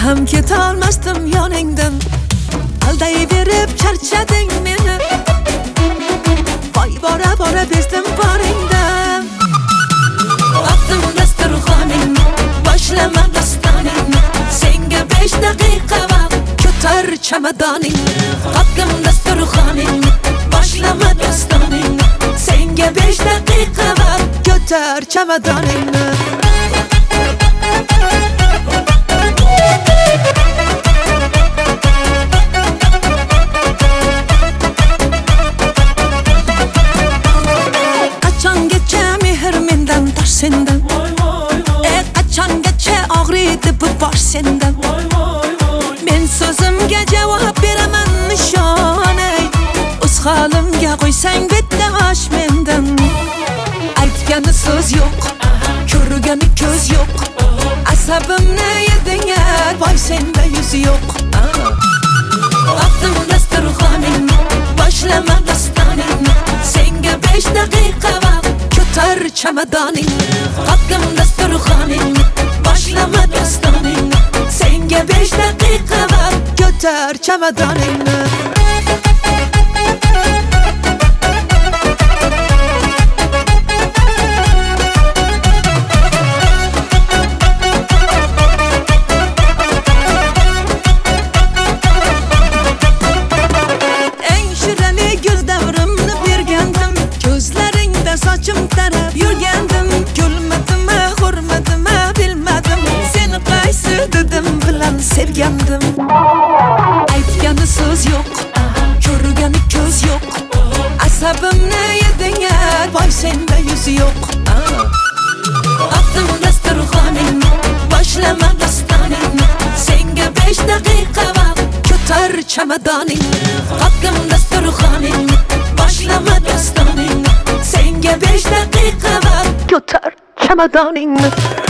ham ketolmasdim yoningdan. Aldayverib charchading meni, voy bora bora bezdim boringdan. Vaqtim dasturxoning, boshlama dastoning, senga 5 daqiqa vaqt, ko'tar chamadoning. Vaqtim dasturxoning, boshlama dastoning, senga 5 daqiqa vaqt, ko'tar chamadoningni. Sendan qachongacha og'riydi bu bosh sendan. Men so'zimga javob beraman nishonay, o'z holimga qo'ysang bitta osh mendan. Aytgani so'z yo'q, ko'rgani ko'z yo'q, asabimni yeding, voy senda yuz yo'q. Vaqtim dasturxoning, boshlama dastoning, senga 5 daqiqa vaqt, ko'tar chamadoning. Vaqtim dasturxoning, boshlama dastoning, senga 5 daqiqa vaqt, ko'tar chamadoningni. Sochim tarab yurgandim, gulmadimmi, hurmadimmi bilmadim. Seni qaysi dedim bilan sevgandim. Aytgani so'z yo'q, ko'rgani ko'z yo'q, asabimni yeding, voy senda yuz yo'q. Vaqtim dasturxoning, boshlama dastoning, senga 5 daqiqa vaqt, ko'tar chamadoning. Vaqtim dasturxoning, boshlama dastoning, senga 5 daqiqa vaqt, ko'tar chamadoningni.